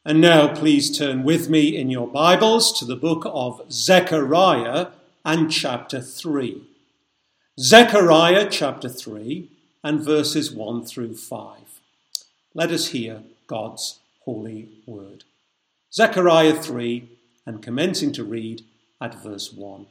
And now please turn with me in your Bibles to the book of Zechariah and chapter 3. Zechariah chapter 3 and verses 1 through 5. Let us hear God's holy word. Zechariah 3 and commencing to read at verse 1.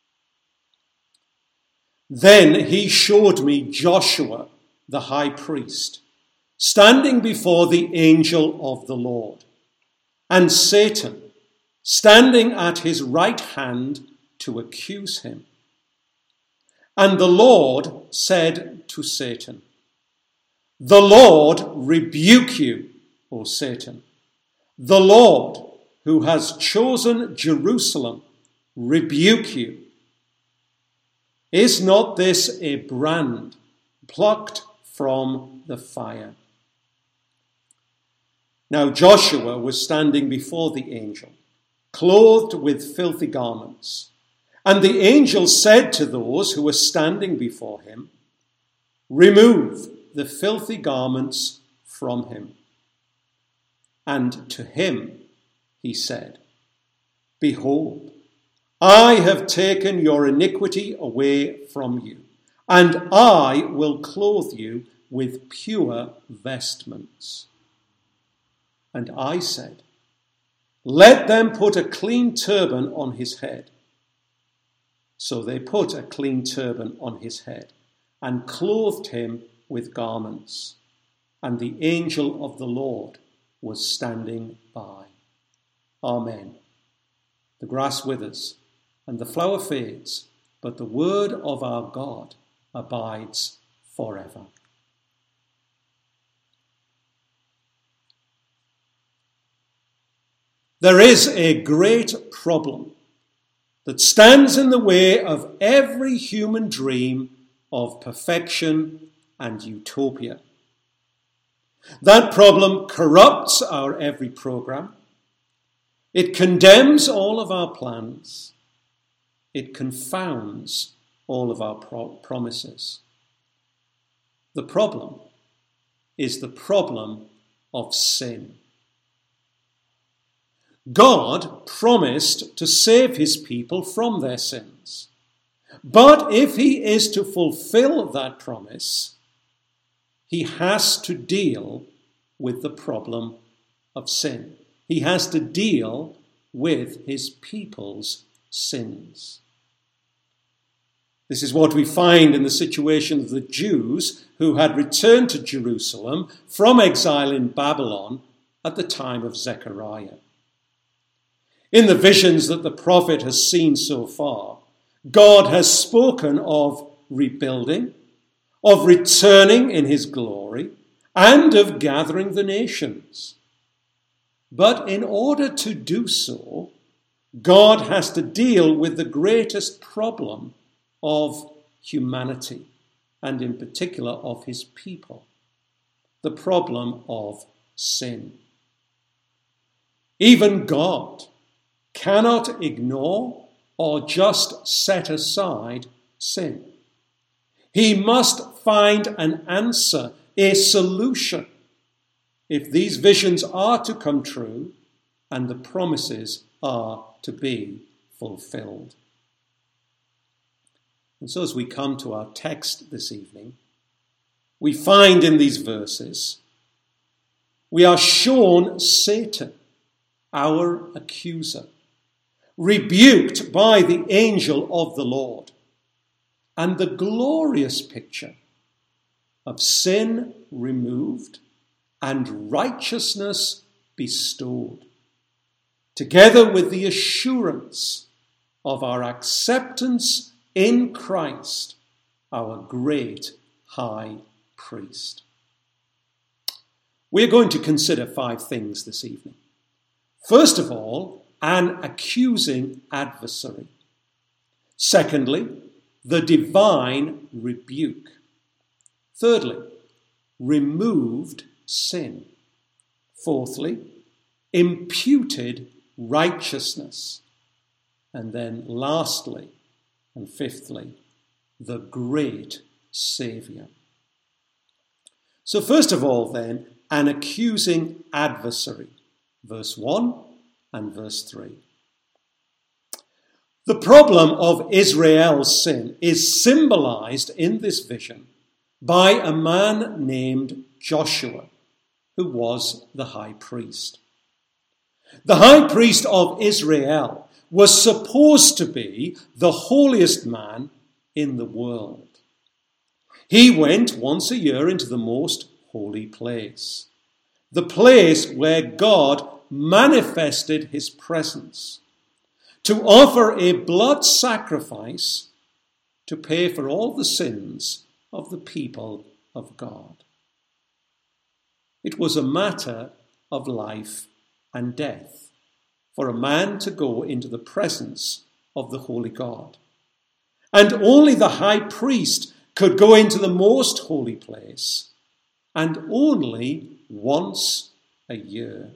Then he showed me Joshua the high priest, standing before the angel of the Lord, and Satan standing at his right hand to accuse him. And the Lord said to Satan, "The Lord rebuke you, O Satan. The Lord, who has chosen Jerusalem, rebuke you. Is not this a brand plucked from the fire?" Now Joshua was standing before the angel, clothed with filthy garments. And the angel said to those who were standing before him, "Remove the filthy garments from him." And to him he said, "Behold, I have taken your iniquity away from you, and I will clothe you with pure vestments." And I said, "Let them put a clean turban on his head." So they put a clean turban on his head and clothed him with garments. And the angel of the Lord was standing by. Amen. The grass withers and the flower fades, but the word of our God abides forever. There is a great problem that stands in the way of every human dream of perfection and utopia. That problem corrupts our every program. It condemns all of our plans. It confounds all of our promises. The problem is the problem of sin. God promised to save his people from their sins. But if he is to fulfill that promise, he has to deal with the problem of sin. He has to deal with his people's sins. This is what we find in the situation of the Jews who had returned to Jerusalem from exile in Babylon at the time of Zechariah. In the visions that the prophet has seen so far, God has spoken of rebuilding, of returning in his glory, and of gathering the nations. But in order to do so, God has to deal with the greatest problem of humanity, and in particular of his people, the problem of sin. Even God cannot ignore or just set aside sin. He must find an answer, a solution, if these visions are to come true and the promises are to be fulfilled. And so as we come to our text this evening, we find in these verses, we are shown Satan, our accuser, rebuked by the angel of the Lord, and the glorious picture of sin removed and righteousness bestowed, together with the assurance of our acceptance in Christ, our great high priest. We're going to consider 5 things this evening. First of all, an accusing adversary. Secondly, the divine rebuke. Thirdly, removed sin. Fourthly, imputed righteousness. And then lastly, and fifthly, the great Saviour. So first of all then, an accusing adversary. verse 1 and verse 3. The problem of Israel's sin is symbolized in this vision by a man named Joshua, who was the high priest. The high priest of Israel was supposed to be the holiest man in the world. He went once a year into the most holy place, the place where God manifested his presence, to offer a blood sacrifice to pay for all the sins of the people of God. It was a matter of life and death for a man to go into the presence of the holy God. And only the high priest could go into the most holy place, and only once a year.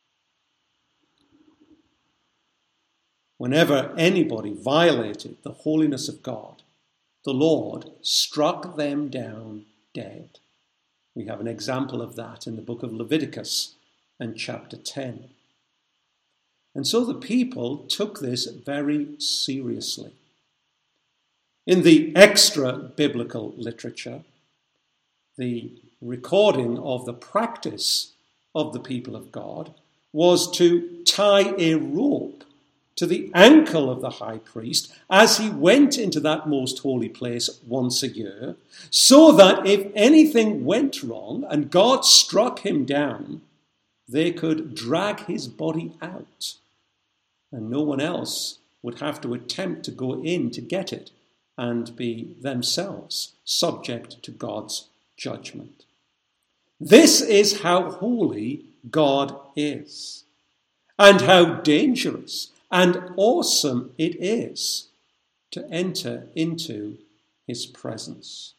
Whenever anybody violated the holiness of God, the Lord struck them down dead. We have an example of that in the book of Leviticus and chapter 10. And so the people took this very seriously. In the extra-biblical literature, the recording of the practice of the people of God was to tie a rope to the ankle of the high priest as he went into that most holy place once a year, so that if anything went wrong and God struck him down, they could drag his body out, and no one else would have to attempt to go in to get it and be themselves subject to God's judgment. This is how holy God is, and how dangerous and awesome it is to enter into his presence.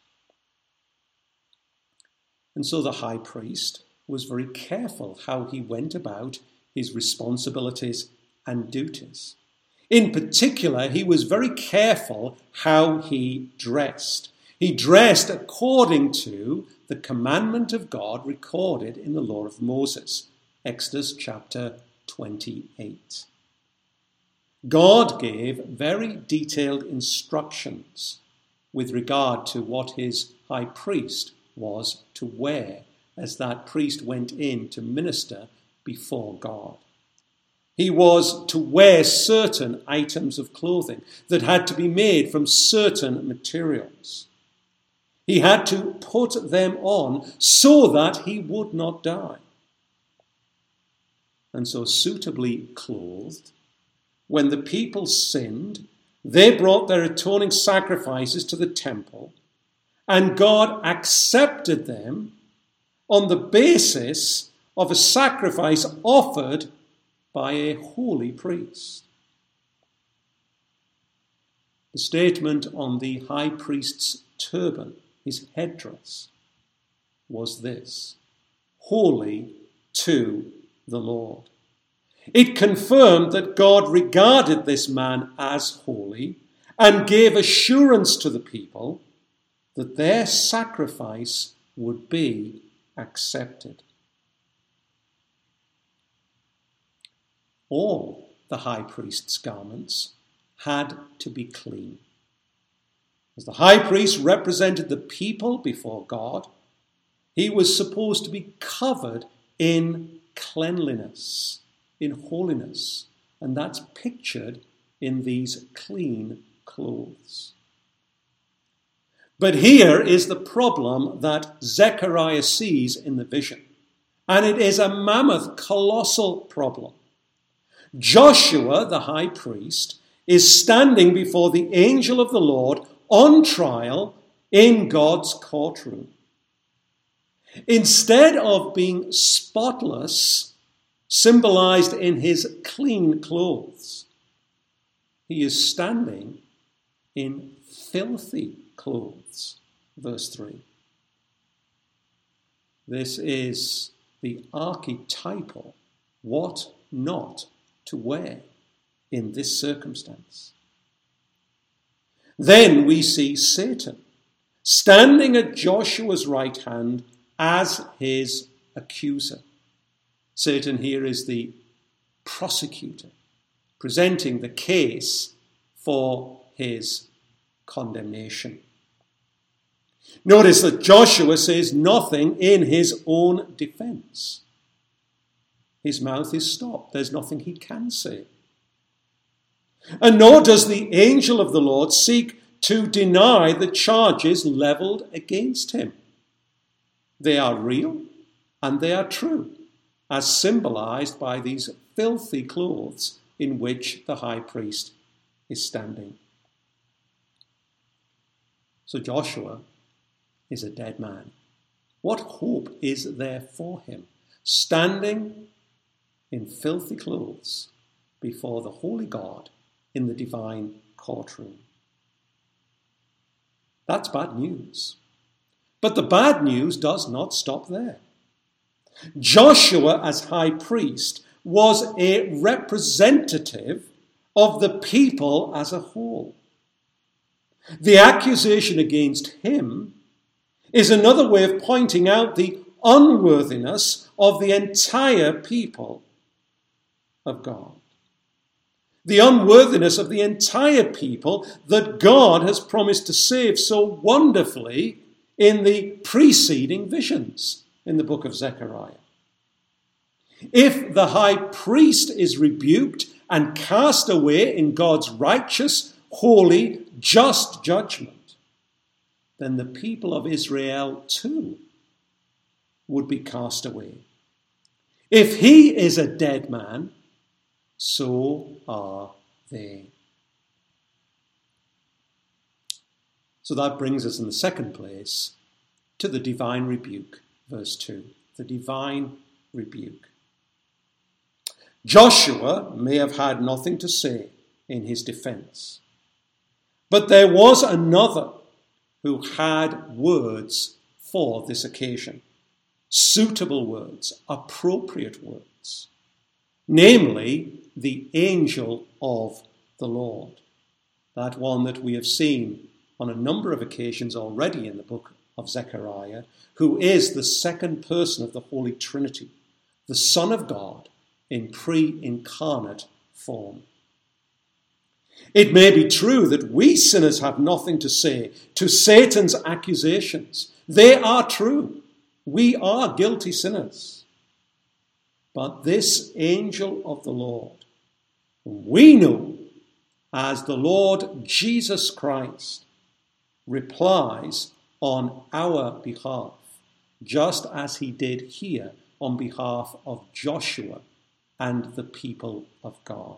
And so the high priest was very careful how he went about his responsibilities and duties. In particular, he was very careful how he dressed. He dressed according to the commandment of God recorded in the law of Moses, Exodus chapter 28. God gave very detailed instructions with regard to what his high priest was to wear as that priest went in to minister before God. He was to wear certain items of clothing that had to be made from certain materials. He had to put them on so that he would not die. And so, suitably clothed, when the people sinned, they brought their atoning sacrifices to the temple, and God accepted them on the basis of a sacrifice offered by a holy priest. The statement on the high priest's turban, his headdress, was this: holy to the Lord. It confirmed that God regarded this man as holy and gave assurance to the people that their sacrifice would be accepted. All the high priest's garments had to be clean. As the high priest represented the people before God, he was supposed to be covered in cleanliness, in holiness, and that's pictured in these clean clothes. But here is the problem that Zechariah sees in the vision, and it is a mammoth, colossal problem. Joshua, the high priest, is standing before the angel of the Lord on trial in God's courtroom. Instead of being spotless, symbolized in his clean clothes, he is standing in filthy clothes. Verse 3. This is the archetypal what not to wear in this circumstance. Then we see Satan standing at Joshua's right hand as his accuser. Satan here is the prosecutor, presenting the case for his condemnation. Notice that Joshua says nothing in his own defense. His mouth is stopped. There's nothing he can say. And nor does the angel of the Lord seek to deny the charges leveled against him. They are real and they are true, as symbolized by these filthy clothes in which the high priest is standing. So Joshua is a dead man. What hope is there for him, standing in filthy clothes before the holy God in the divine courtroom? That's bad news. But the bad news does not stop there. Joshua, as high priest, was a representative of the people as a whole. The accusation against him is another way of pointing out the unworthiness of the entire people of God. The unworthiness of the entire people that God has promised to save so wonderfully in the preceding visions in the book of Zechariah. If the high priest is rebuked and cast away in God's righteous, holy, just judgment, then the people of Israel too would be cast away. If he is a dead man, so are they. So that brings us in the second place to the divine rebuke, verse 2. The divine rebuke. Joshua may have had nothing to say in his defense, but there was another who had words for this occasion, suitable words, appropriate words, namely the angel of the Lord, that one that we have seen on a number of occasions already in the book of Zechariah, who is the second person of the Holy Trinity, the Son of God in pre-incarnate form. It may be true that we sinners have nothing to say to Satan's accusations. They are true. We are guilty sinners. But this angel of the Lord, whom we know as the Lord Jesus Christ, replies on our behalf, just as he did here on behalf of Joshua and the people of God.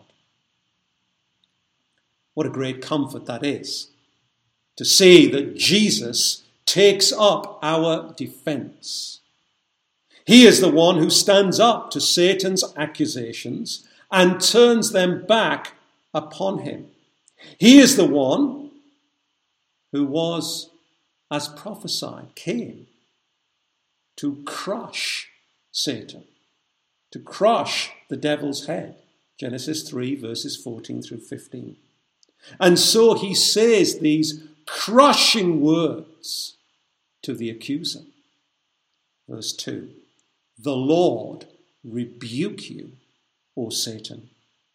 What a great comfort that is, to see that Jesus takes up our defense. He is the one who stands up to Satan's accusations and turns them back upon him. He is the one who was, as prophesied, came to crush Satan, to crush the devil's head. Genesis 3, verses 14 through 15. And so he says these crushing words to the accuser. Verse 2, the Lord rebuke you, O Satan.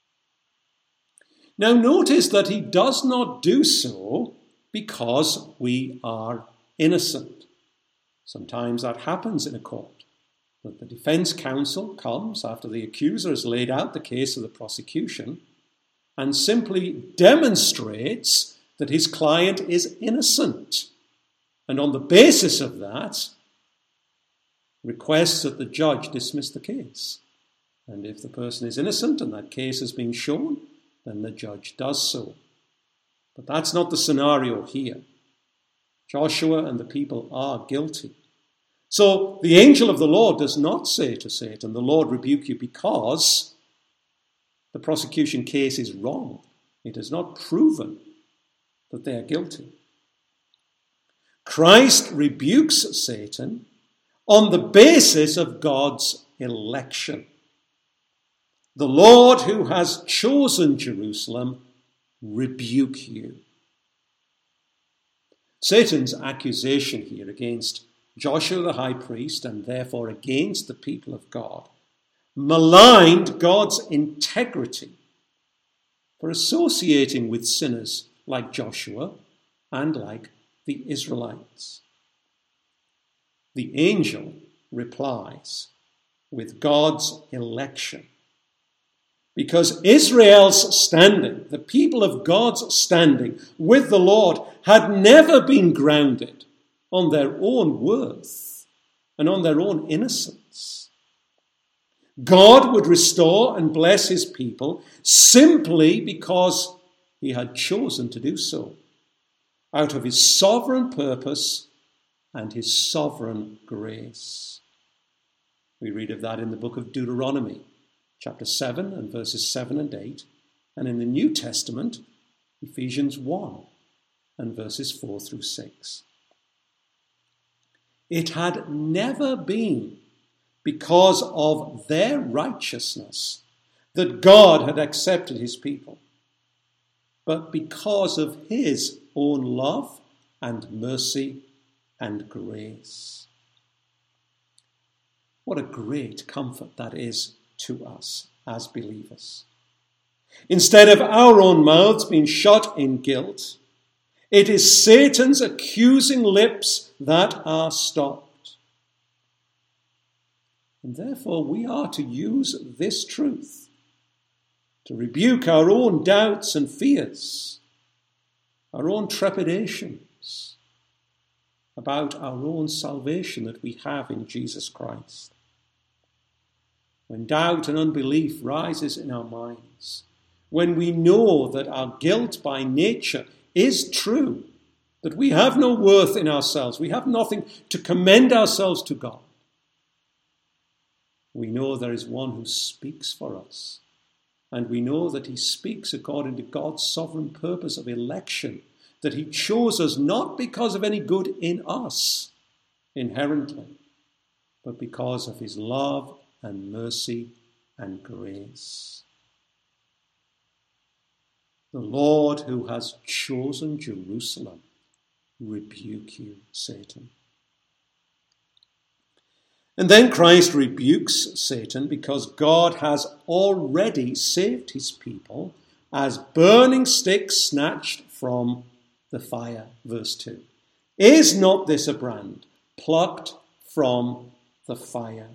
Now notice that he does not do so because we are innocent. Sometimes that happens in a court, that the defense counsel comes after the accuser has laid out the case of the prosecution and simply demonstrates that his client is innocent. And on the basis of that, requests that the judge dismiss the case. And if the person is innocent and that case has been shown, then the judge does so. But that's not the scenario here. Joshua and the people are guilty. So the angel of the Lord does not say to Satan, the Lord rebuke you, because the prosecution case is wrong. It has not proven that they are guilty. Christ rebukes Satan on the basis of God's election. The Lord who has chosen Jerusalem rebuke you. Satan's accusation here against Joshua the high priest, and therefore against the people of God, maligned God's integrity for associating with sinners like Joshua and like the Israelites. The angel replies with God's election. Because Israel's standing, the people of God's standing with the Lord, had never been grounded on their own worth and on their own innocence. God would restore and bless his people simply because he had chosen to do so, out of his sovereign purpose and his sovereign grace. We read of that in the book of Deuteronomy, chapter 7 and verses 7 and 8, and in the New Testament, Ephesians 1 and verses 4 through 6. It had never been because of their righteousness that God had accepted his people, but because of his own love and mercy and grace. What a great comfort that is to us as believers. Instead of our own mouths being shut in guilt, it is Satan's accusing lips that are stopped. And therefore we are to use this truth to rebuke our own doubts and fears, our own trepidations about our own salvation that we have in Jesus Christ. When doubt and unbelief rises in our minds, when we know that our guilt by nature is true, that we have no worth in ourselves, we have nothing to commend ourselves to God, we know there is one who speaks for us, and we know that he speaks according to God's sovereign purpose of election, that he chose us not because of any good in us inherently, but because of his love and mercy and grace. The Lord who has chosen Jerusalem rebuke you, Satan. And then Christ rebukes Satan because God has already saved his people as burning sticks snatched from the fire. Verse 2. Is not this a brand plucked from the fire?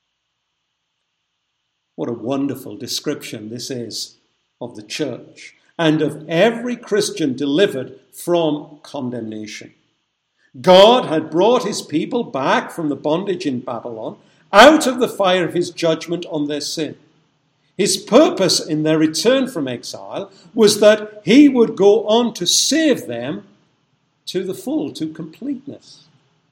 What a wonderful description this is of the church and of every Christian delivered from condemnation. God had brought his people back from the bondage in Babylon, out of the fire of his judgment on their sin. His purpose in their return from exile was that he would go on to save them to the full, to completeness.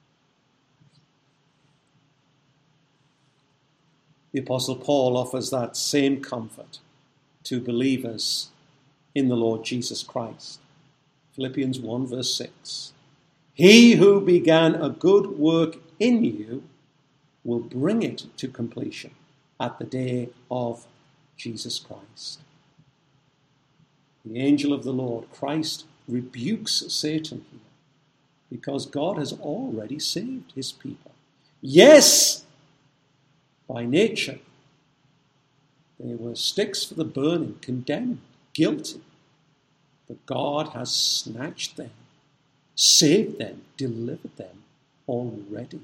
The Apostle Paul offers that same comfort to believers in the Lord Jesus Christ. Philippians 1 verse 6. He who began a good work in you will bring it to completion at the day of Jesus Christ. The angel of the Lord, Christ, rebukes Satan here because God has already saved his people. Yes, by nature, they were sticks for the burning, condemned, guilty. But God has snatched them, saved them, delivered them already.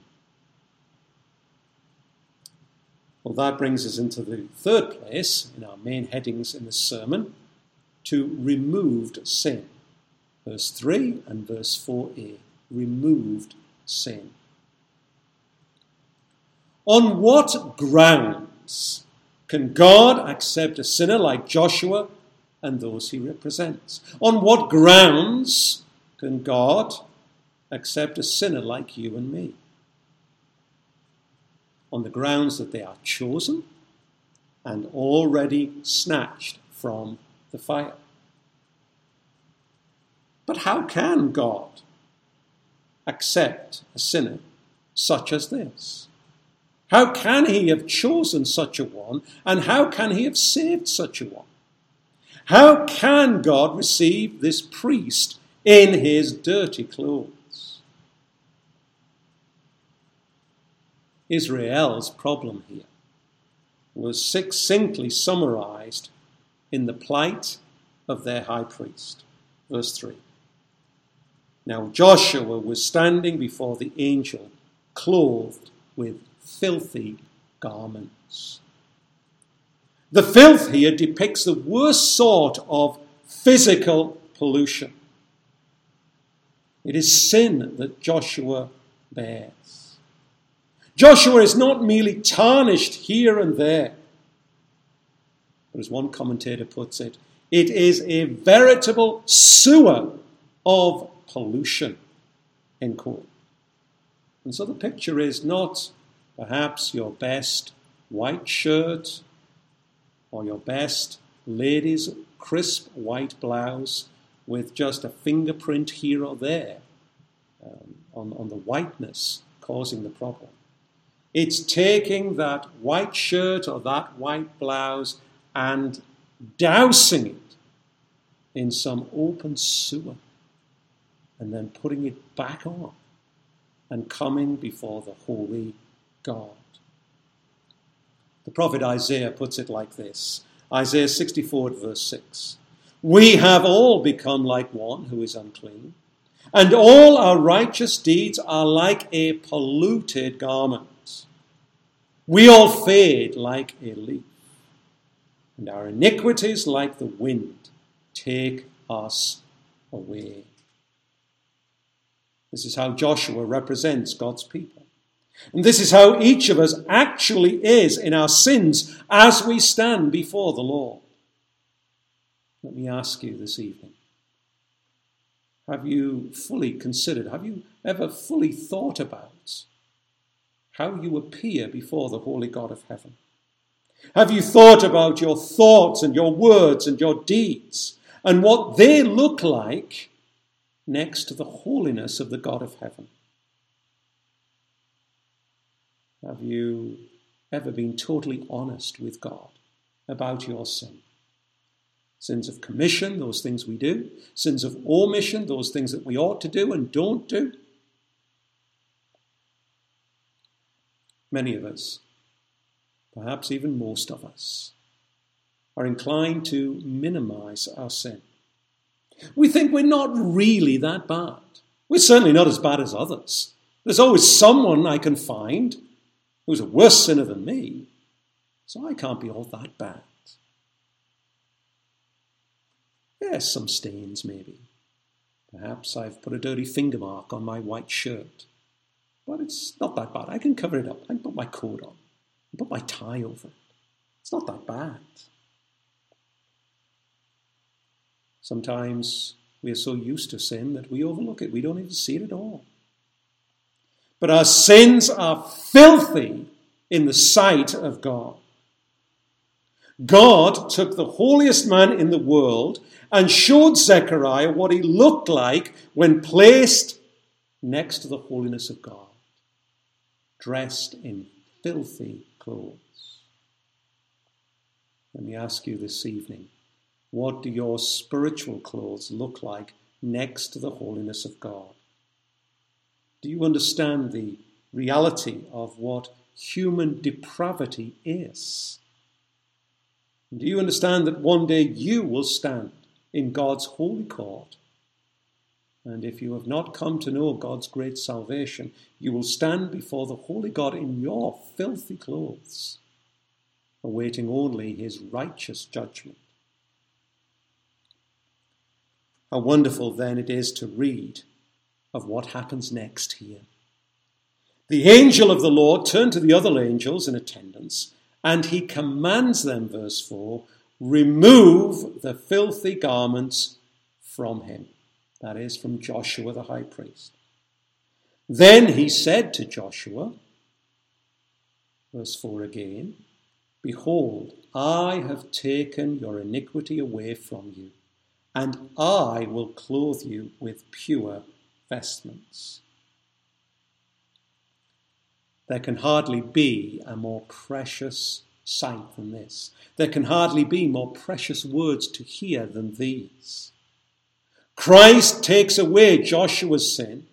Well, that brings us into the third place in our main headings in this sermon, to removed sin. Verse 3 and verse 4a, removed sin. On what grounds can God accept a sinner like Joshua and those he represents? On what grounds can God accept a sinner like you and me? On the grounds that they are chosen and already snatched from the fire. But how can God accept a sinner such as this? How can he have chosen such a one, and how can he have saved such a one? How can God receive this priest in his dirty clothes? Israel's problem here was succinctly summarized in the plight of their high priest. Verse 3. Now Joshua was standing before the angel, clothed with filthy garments. The filth here depicts the worst sort of physical pollution. It is sin that Joshua bears. Joshua is not merely tarnished here and there, but as one commentator puts it, it is a veritable sewer of pollution, end quote. And so the picture is not perhaps your best white shirt or your best lady's crisp white blouse with just a fingerprint here or there on the whiteness causing the problem. It's taking that white shirt or that white blouse and dousing it in some open sewer and then putting it back on and coming before the holy God. The prophet Isaiah puts it like this. Isaiah 64 verse 6. We have all become like one who is unclean, and all our righteous deeds are like a polluted garment. We all fade like a leaf, and our iniquities like the wind take us away. This is how Joshua represents God's people. And this is how each of us actually is in our sins as we stand before the Lord. Let me ask you this evening, have you fully considered, have you ever fully thought about how you appear before the holy God of heaven? Have you thought about your thoughts and your words and your deeds and what they look like next to the holiness of the God of heaven? Have you ever been totally honest with God about your sin? Sins of commission, those things we do. Sins of omission, those things that we ought to do and don't do. Many of us, perhaps even most of us, are inclined to minimize our sin. We think we're not really that bad. We're certainly not as bad as others. There's always someone I can find who's a worse sinner than me, so I can't be all that bad. Yes, some stains maybe. Perhaps I've put a dirty finger mark on my white shirt. But it's not that bad. I can cover it up. I can put my coat on. I can put my tie over it. It's not that bad. Sometimes we are so used to sin that we overlook it. We don't even see it at all. But our sins are filthy in the sight of God. God took the holiest man in the world and showed Zechariah what he looked like when placed next to the holiness of God, dressed in filthy clothes. Let me ask you this evening, what do your spiritual clothes look like next to the holiness of God? Do you understand the reality of what human depravity is? Do you understand that one day you will stand in God's holy court? And if you have not come to know God's great salvation, you will stand before the holy God in your filthy clothes, awaiting only his righteous judgment. How wonderful then it is to read of what happens next here. The angel of the Lord turned to the other angels in attendance, and he commands them, verse 4, remove the filthy garments from him. That is, from Joshua the high priest. Then he said to Joshua, verse 4 again, behold, I have taken your iniquity away from you, and I will clothe you with pure vestments. There can hardly be a more precious sight than this. There can hardly be more precious words to hear than these. Christ takes away Joshua's sin.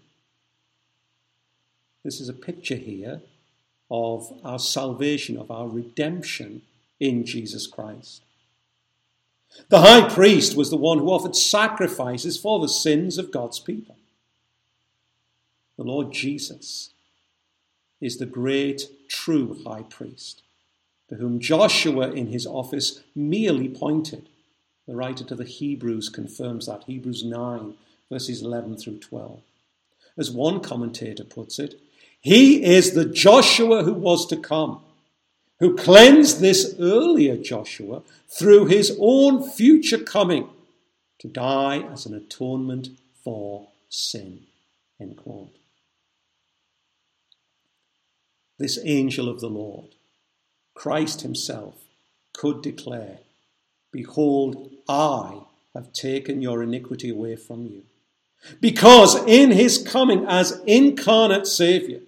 This is a picture here of our salvation, of our redemption in Jesus Christ. The high priest was the one who offered sacrifices for the sins of God's people. The Lord Jesus is the great true high priest, to whom Joshua in his office merely pointed. The writer to the Hebrews confirms that, Hebrews 9, verses 11 through 12. As one commentator puts it, he is the Joshua who was to come, who cleansed this earlier Joshua through his own future coming to die as an atonement for sin. End quote. This angel of the Lord, Christ himself, could declare, "Behold, I have taken your iniquity away from you." Because in his coming as incarnate Saviour,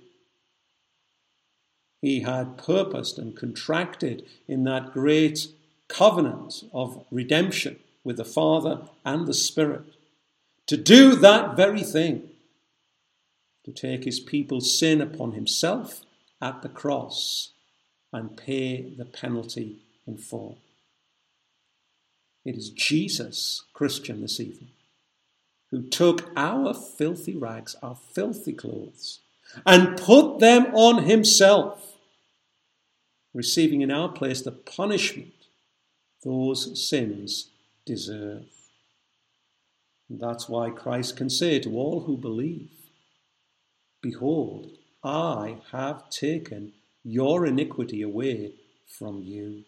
he had purposed and contracted in that great covenant of redemption with the Father and the Spirit to do that very thing, to take his people's sin upon himself at the cross and pay the penalty in full. It is Jesus, Christian, this evening, who took our filthy rags, our filthy clothes, and put them on himself, receiving in our place the punishment those sins deserve. And that's why Christ can say to all who believe, "Behold, I have taken your iniquity away from you."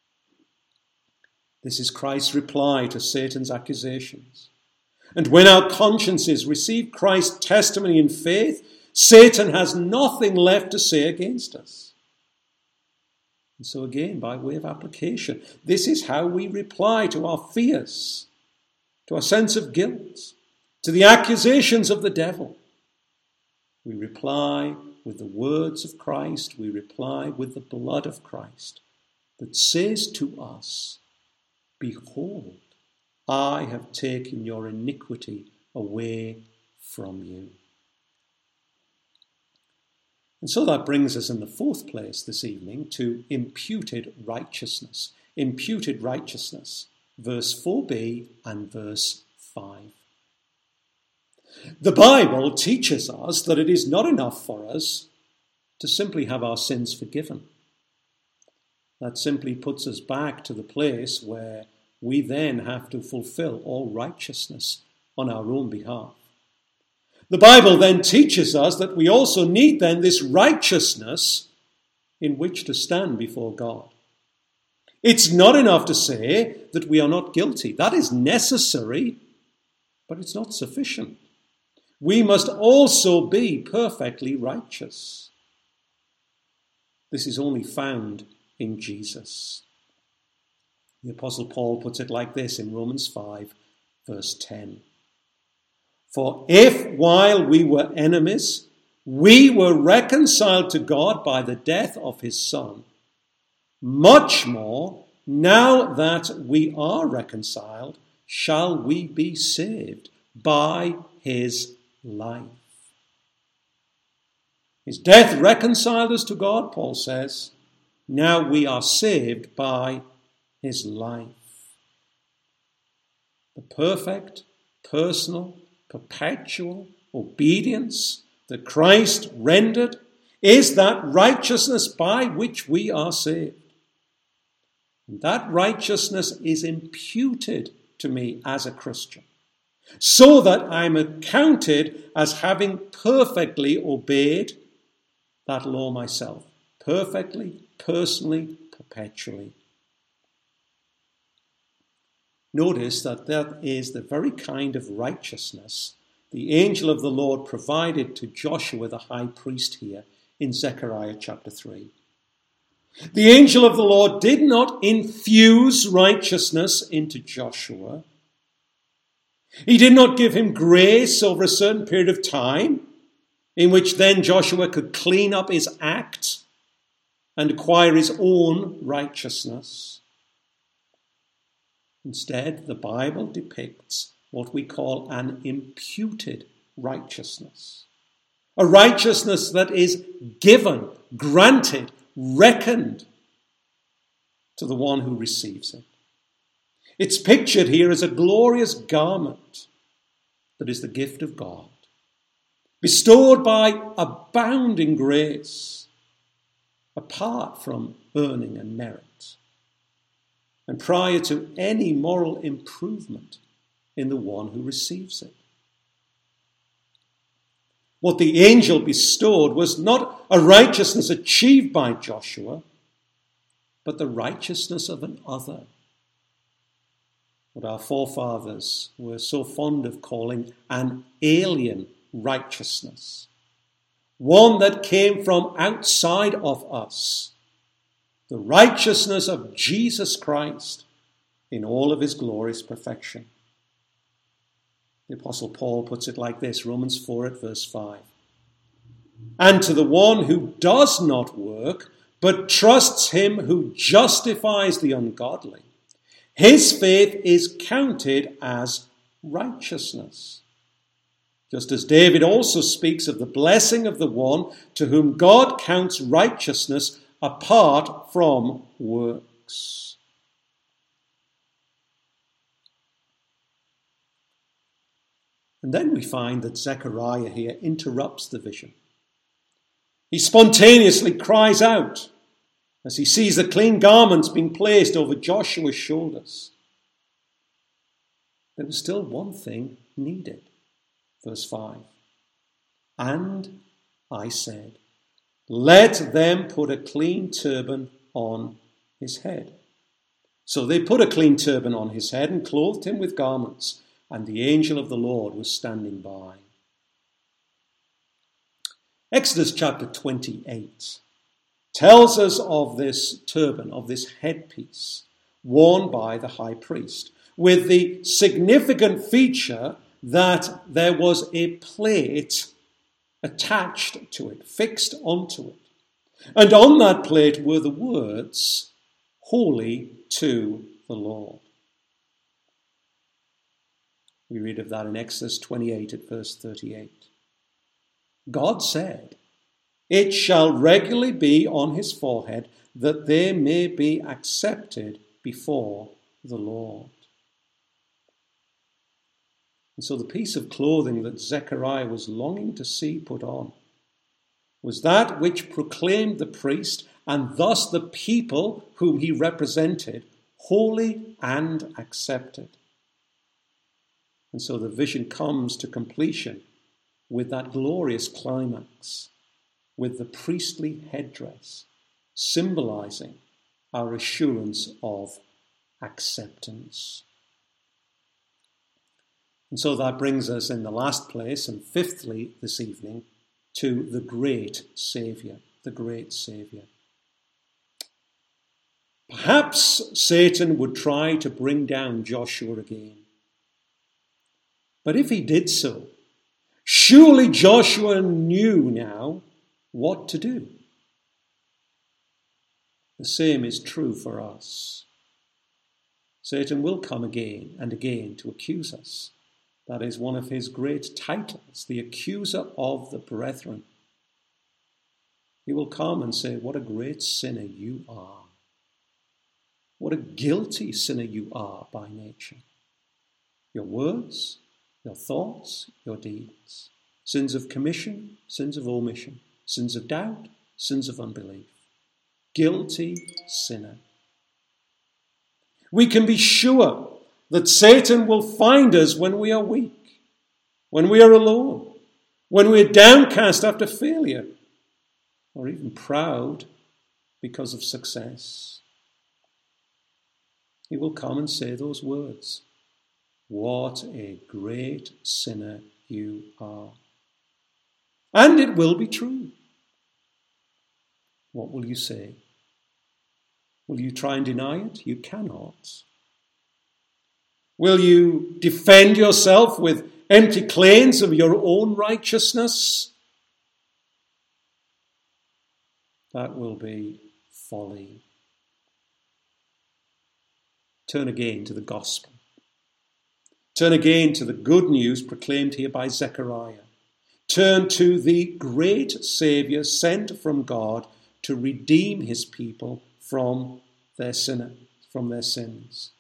This is Christ's reply to Satan's accusations. And when our consciences receive Christ's testimony in faith, Satan has nothing left to say against us. And so again, by way of application, this is how we reply to our fears, to our sense of guilt, to the accusations of the devil. We reply with the words of Christ. We reply with the blood of Christ that says to us, "Behold, I have taken your iniquity away from you." And so that brings us in the fourth place this evening to imputed righteousness. Imputed righteousness, verse 4b and verse 5. The Bible teaches us that it is not enough for us to simply have our sins forgiven. That simply puts us back to the place where we then have to fulfill all righteousness on our own behalf. The Bible then teaches us that we also need then this righteousness in which to stand before God. It's not enough to say that we are not guilty. That is necessary, but it's not sufficient. We must also be perfectly righteous. This is only found in Jesus. The Apostle Paul puts it like this in Romans 5, verse 10. "For if while we were enemies, we were reconciled to God by the death of his Son, much more, now that we are reconciled, shall we be saved by his life." His death reconciled us to God, Paul says. Now we are saved by his life. The perfect, personal, perpetual obedience that Christ rendered is that righteousness by which we are saved. And that righteousness is imputed to me as a Christian, so that I'm accounted as having perfectly obeyed that law myself, perfectly, personally, perpetually. Notice that is the very kind of righteousness the angel of the Lord provided to Joshua the high priest here in Zechariah chapter 3. The angel of the Lord did not infuse righteousness into Joshua. He did not give him grace over a certain period of time in which then Joshua could clean up his act and acquire his own righteousness. Instead, the Bible depicts what we call an imputed righteousness. A righteousness that is given, granted, reckoned to the one who receives it. It's pictured here as a glorious garment that is the gift of God, bestowed by abounding grace, apart from earning and merit, and prior to any moral improvement in the one who receives it. What the angel bestowed was not a righteousness achieved by Joshua, but the righteousness of another. What our forefathers were so fond of calling an alien righteousness. One that came from outside of us. The righteousness of Jesus Christ in all of his glorious perfection. The Apostle Paul puts it like this, Romans 4 at verse 5. And to the one who does not work, but trusts him who justifies the ungodly, his faith is counted as righteousness. Just as David also speaks of the blessing of the one to whom God counts righteousness apart from works. And then we find that Zechariah here interrupts the vision. He spontaneously cries out as he sees the clean garments being placed over Joshua's shoulders. There was still one thing needed. Verse 5. And I said, let them put a clean turban on his head. So they put a clean turban on his head and clothed him with garments, and the angel of the Lord was standing by. Exodus chapter 28 tells us of this turban, of this headpiece, worn by the high priest, with the significant feature that there was a plate attached to it, fixed onto it. And on that plate were the words, Holy to the Lord. We read of that in Exodus 28 at verse 38. God said, it shall regularly be on his forehead, that they may be accepted before the Lord. And so the piece of clothing that Zechariah was longing to see put on was that which proclaimed the priest and thus the people whom he represented holy and accepted. And so the vision comes to completion with that glorious climax, with the priestly headdress, symbolizing our assurance of acceptance. And so that brings us in the last place, and fifthly this evening, to the great Saviour, the great Saviour. Perhaps Satan would try to bring down Joshua again. But if he did so, surely Joshua knew now what to do. The same is true for us. Satan will come again and again to accuse us. That is one of his great titles, the accuser of the brethren. He will come and say, what a great sinner you are. What a guilty sinner you are by nature. Your words, your thoughts, your deeds. Sins of commission, sins of omission. Sins of doubt, sins of unbelief. Guilty sinner. We can be sure that Satan will find us when we are weak, when we are alone, when we are downcast after failure, or even proud because of success. He will come and say those words, what a great sinner you are. And it will be true. What will you say? Will you try and deny it? You cannot. Will you defend yourself with empty claims of your own righteousness? That will be folly. Turn again to the gospel. Turn again to the good news proclaimed here by Zechariah. Turn to the great Saviour sent from God to redeem his people from from their sins.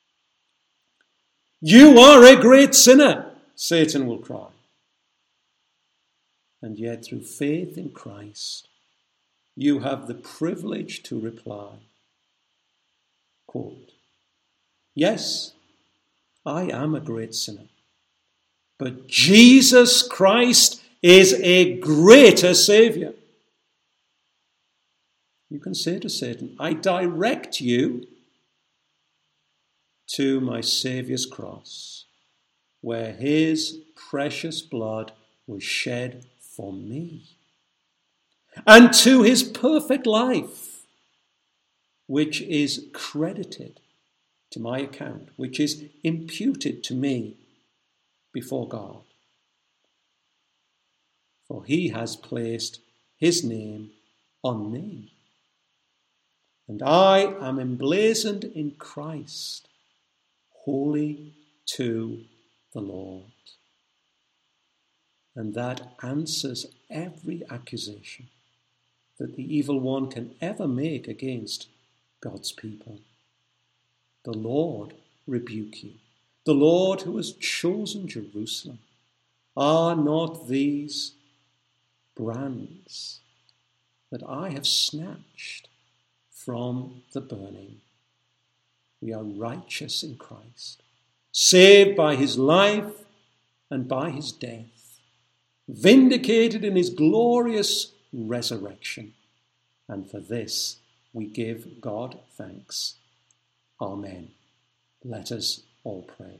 You are a great sinner, Satan will cry. And yet through faith in Christ, you have the privilege to reply, quote, yes, I am a great sinner, but Jesus Christ is a greater Saviour. You can say to Satan, I direct you to my Saviour's cross, where his precious blood was shed for me, and to his perfect life, which is credited to my account, which is imputed to me before God. For he has placed his name on me, and I am emblazoned in Christ, holy to the Lord. And that answers every accusation that the evil one can ever make against God's people. The Lord rebuke you. The Lord who has chosen Jerusalem. Are not these brands that I have snatched from the burning? We are righteous in Christ, saved by his life and by his death, vindicated in his glorious resurrection. And for this we give God thanks. Amen. Let us all pray.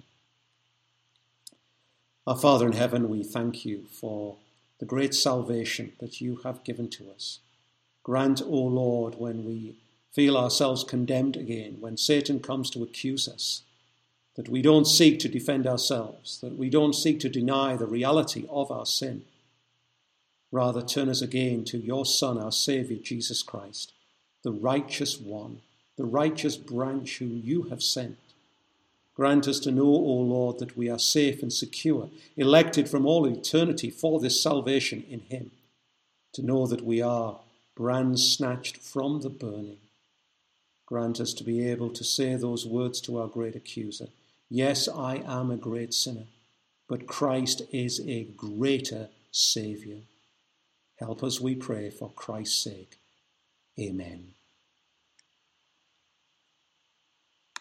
Our Father in heaven, we thank you for the great salvation that you have given to us. Grant, O Lord, when we feel ourselves condemned again, when Satan comes to accuse us, that we don't seek to defend ourselves, that we don't seek to deny the reality of our sin. Rather, turn us again to your Son, our Saviour, Jesus Christ, the righteous one, the righteous branch whom you have sent. Grant us to know, O Lord, that we are safe and secure, elected from all eternity for this salvation in him, to know that we are brands snatched from the burning. Grant us to be able to say those words to our great accuser. Yes, I am a great sinner, but Christ is a greater Saviour. Help us, we pray, for Christ's sake. Amen.